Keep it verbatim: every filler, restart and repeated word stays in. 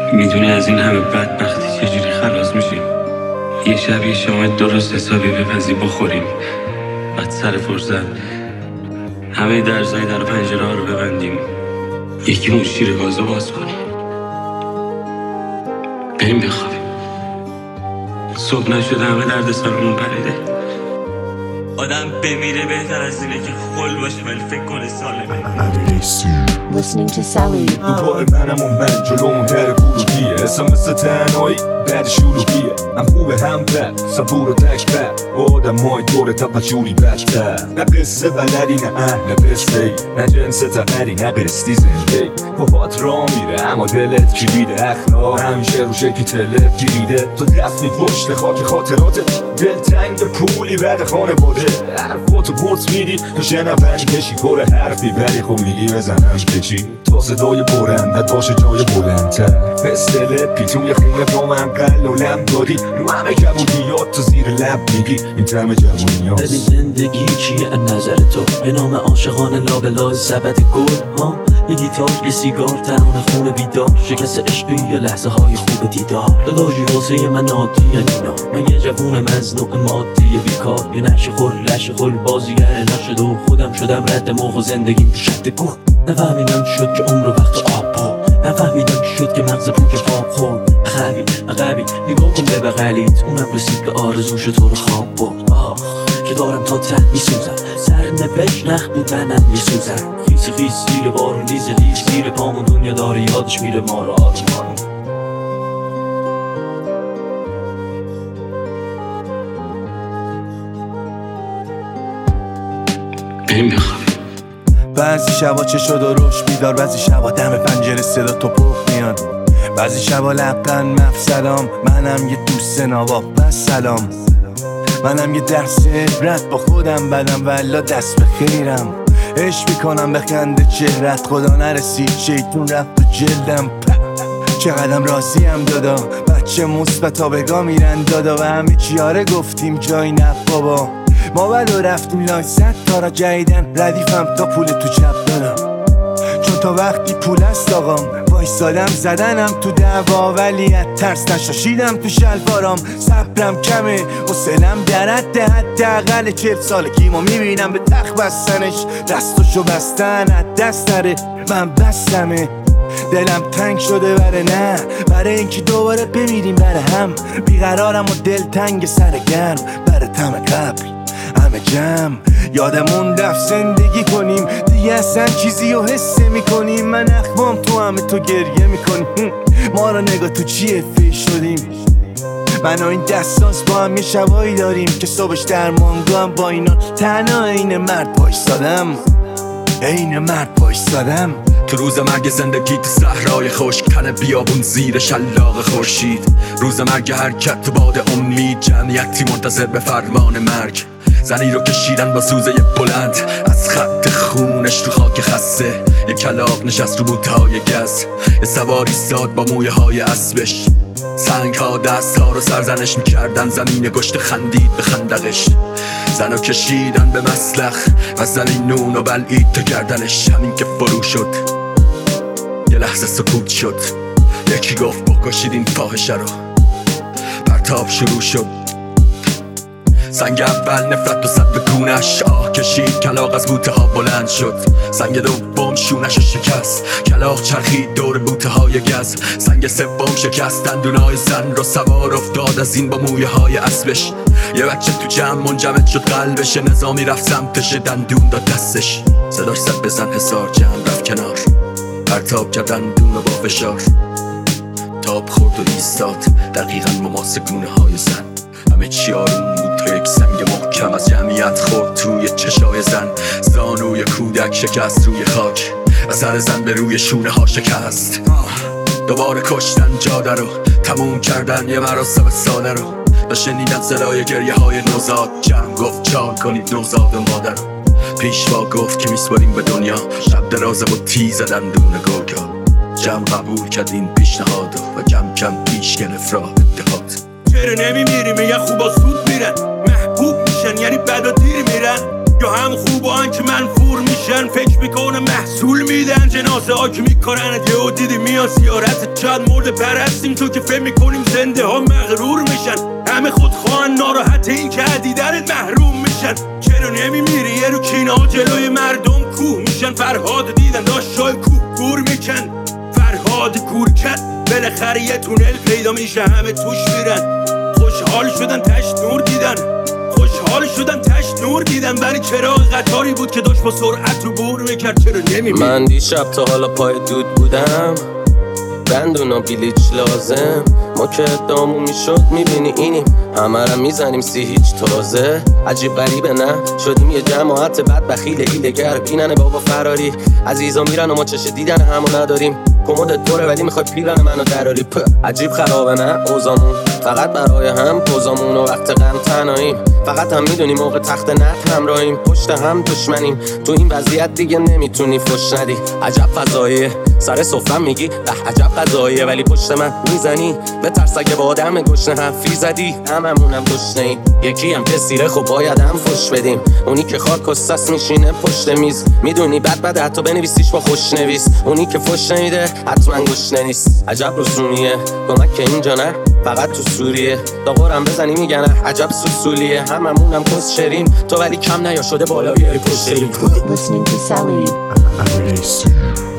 میدونی از این همه بدبختی چجوری خلاص میشیم؟ یه شب یه شام درست حسابی بپزی بخوریم، بعد سر فرصت همه درزای در پنجره ها رو ببندیم، یکی اون شیر گازو باز کنیم، بریم بخوابیم. صبح نشده همه درد سرمون پریده. آدم بمیره بهتر از اینه که خل باشه ولی فکر کنه سالمه. Listening to Sally. دوباره منم اون من جلوم هر گروهیه، اصلا مثل تنهایی بعد شروعیه. هم خوبه هم بد، صبور و تک بد، آدم مای دوره تا پچوری بچتر. نه قصه بلدی نه اهل قصه ای، نه جنس تقری نه قصدی زنده. پاپات را میره اما دلت کلیده، اخلاق همیشه رو شکلی تلت گیریده. تو دفنی پشت خاک خاطراتت، دل تنگ پولی بعد خانه باده. حرفاتو پرت میدی تو شنون کشی پر حرفی، ولی خب میگی بزنم کچی تا صدای برندت باشه جای بلندتر. پستل پیتوی خونه با من قل و لم دادی، رو همه جوونیات تو زیر لب میگی این تم جوونیات. ببین زندگی چیه از نظر تو؟ به نام عاشقان لابلای سبد گل ها، یه گیتار یه سیگار تنان خونه بیدار، شکست عشقی یا لحظه های خوب دیدار. داداشی واسه من عادی اینا، من یه جوون مزنوع مادی بیکار، یه نقش خل لش خل بازیگر نشد و خودم شدم رد موق و زندگیم تو شد گل. نفهمیدم شد که عمر وقت آب بود، نفهمیدم شد که مغز پوک پاپ خورد. عقبی عقبی نگاه کن به بغلیت، اونم رسید به آرزوش تو رو خواب برد. آخ که دارم تا ته میسوزم، سر نبش نخ بود منم میسوزم. خیس خیس زیر بارون ریز ریز زیر پامون، دنیا داره یادش میره ما رو آروم. بریم بخوابیم. بعضی شبا چه شد و روش بیدار، بعضی شبا دم پنجره صدا تو پخ میاد، بعضی شبا لبقن مف سلام. منم یه دوست نواب بس سلام، منم یه درس عبرت با خودم بدم والا دست به خیرم. عشق میکنم به خنده چهرت، خدا نرسید شیطون رفت تو جلدم. چقدرم راضیم دادا، بچه مثبتا بگاه میرن دادا، و همه چیاره گفتیم جای نه بابا. ما ولو رفتیم لای صد تا را جدیدن، ردیفم تا پول تو چپ دارم، چون تا وقتی پول است آقام. وایسادم زدنم تو دعوا ولی از ترس نشاشیدم تو شلوارام. صبرم کمه حوصله‌ام در حد حداقل چهل سال کیمو میبینم به تخت بستنش، دستشو بستن از دست نره. من بستمه دلم تنگ شده بره نه، برای اینکه دوباره بمیریم بره هم. بیقرارم و دل تنگ سر گرم، بره تم قبل همه جمع. یادمون رفت زندگی کنیم دیگه، اصلا چیزی رو حس میکنیم. من اخمام تو همه تو گریه میکنیم، ما رو نگاه تو چیه فیش شدیم. من و این دستاز با هم یه شبایی داریم که صبحش در مانگو هم با اینا تنها این مرد بایستادم، این مرد بایستادم. تو روز مرگ زندگی تو صحرای خشک، تن بیابون زیر شلاق خورشید. روز مرگ حرکت تو باد امید، جمعیتی منتظر به فرمان مرگ. زنی رو کشیدن با سوزه بلند، از خط خونش تو خاک خسته. یه کلاغ نشست رو بوتهای گز، یه سواری ساد با مویه های اسبش. سنگ ها دست ها رو سرزنش میکردن، زمین گشت خندید به خندقش. زنو کشیدن به مسلخ و زنی نون و بلعید تا گردنش. همین که فرو شد یه لحظه سکوت شد، یکی گفت بکشید این فاحشه رو. پرتاب شروع شد، سنگ اول نفرت و صد به گونش. آه کشید کلاغ از بوته ها بلند شد، سنگ دوم شونش شکست. کلاغ چرخید دور بوته های گز، سنگ سوم شکست دندونای زن رو. سوار افتاد از این با مویه های اسبش. یه بچه تو جمع منجمد شد قلبش، نظامی رفت سمتش دندون داد دستش. صداش زد بزن حسار، جمع رفت کنار، پرتاب کرد دندون رو با فشار. تاب خورد و ایستاد دقیقا مماس گونه های زن. همه چی آروم بود تا یک سنگ محکم از جمعیت خورد توی چشای زن. زانوی کودک شکست روی خاک و سر زن به روی شونه ها شکست. دوباره کشتن جاده رو، تموم کردن یه مراسم ساده رو. و شنیدن صدای گریه های نوزاد، جمع گفت چال کنید نوزاد و مادر رو. پیشوا گفت که میسپاریم به دنیا، شب درازم و تیز دندون گرگا. جمع قبول کرد این پیشنهادو و کم کم پیش گرفت راه اتحاد. چرا نمیمیری؟ میگن خوبا زود میرن، محبوب میشن یعنی بد و دیر میرن. یا هم خوبان که منفور میشن فکر میکنه محصول میدن جنازه ها که میکنند یهو دیدی میان زیارت چند مرد پرستیم تو که فهم میکنیم زنده ها مغرور میشن همه خودخواهن ناراحت این که دیدنت محروم میشن چرا نمیمیری یه رو کینا جلوی مردم کوه میشن فرهاد دیدن داشت شای کوه گور میکن فرهاد گور کت بالاخره یه تونل پیدا میشه همه توش میرن خوشحال شدن تشت نور دیدن خوشحال شدن تشت نور دیدن ولی چراغ قطاری بود که داشت با سرعت رو بور میکرد چرا نمیمیری من دیشب تا حالا پای دود بودم بندونا بیلیچ لازم ما که ادامون میشد میبینی اینیم همه را میزنیم سی هیچ تازه عجیب غریبه نه شدیم یه جماعت بد بخیل ایلگر بینن بابا فراری عزیزا میرن و ما چشه دیدن همو نداریم کمدت دوره ولی میخوای پیرن منو دراری پ عجیب خرابه نه اوزامون فقط برای هم پوزامون و وقت غم تنهاییم فقط هم میدونیم موقع تخت نت همراهیم پشت هم دشمنیم تو این وضعیت دیگه نمیتونی فش ندی عجب فضاییه سر سفرم میگی به عجب قضاییه ولی پشت من میزنی به ترس اگه با آدم گشنه حرفی زدی هممونم گشنه‌ایم یکی هم که سیره خب باید هم فش بدیم اونی که خاک و سس میشینه پشت میز میدونی بد بد حتی بنویسیش با خوشنویس اونی که فش نمیده حتما گشنه نیست عجب رسومیه کمک که اینجا نه فقط تو سوریه داغورم بزنی میگن عجب سوسولیه هممونم کس شریم تو ولی کم نیا شده بالا بیاری پشت Listening to Salud. I really see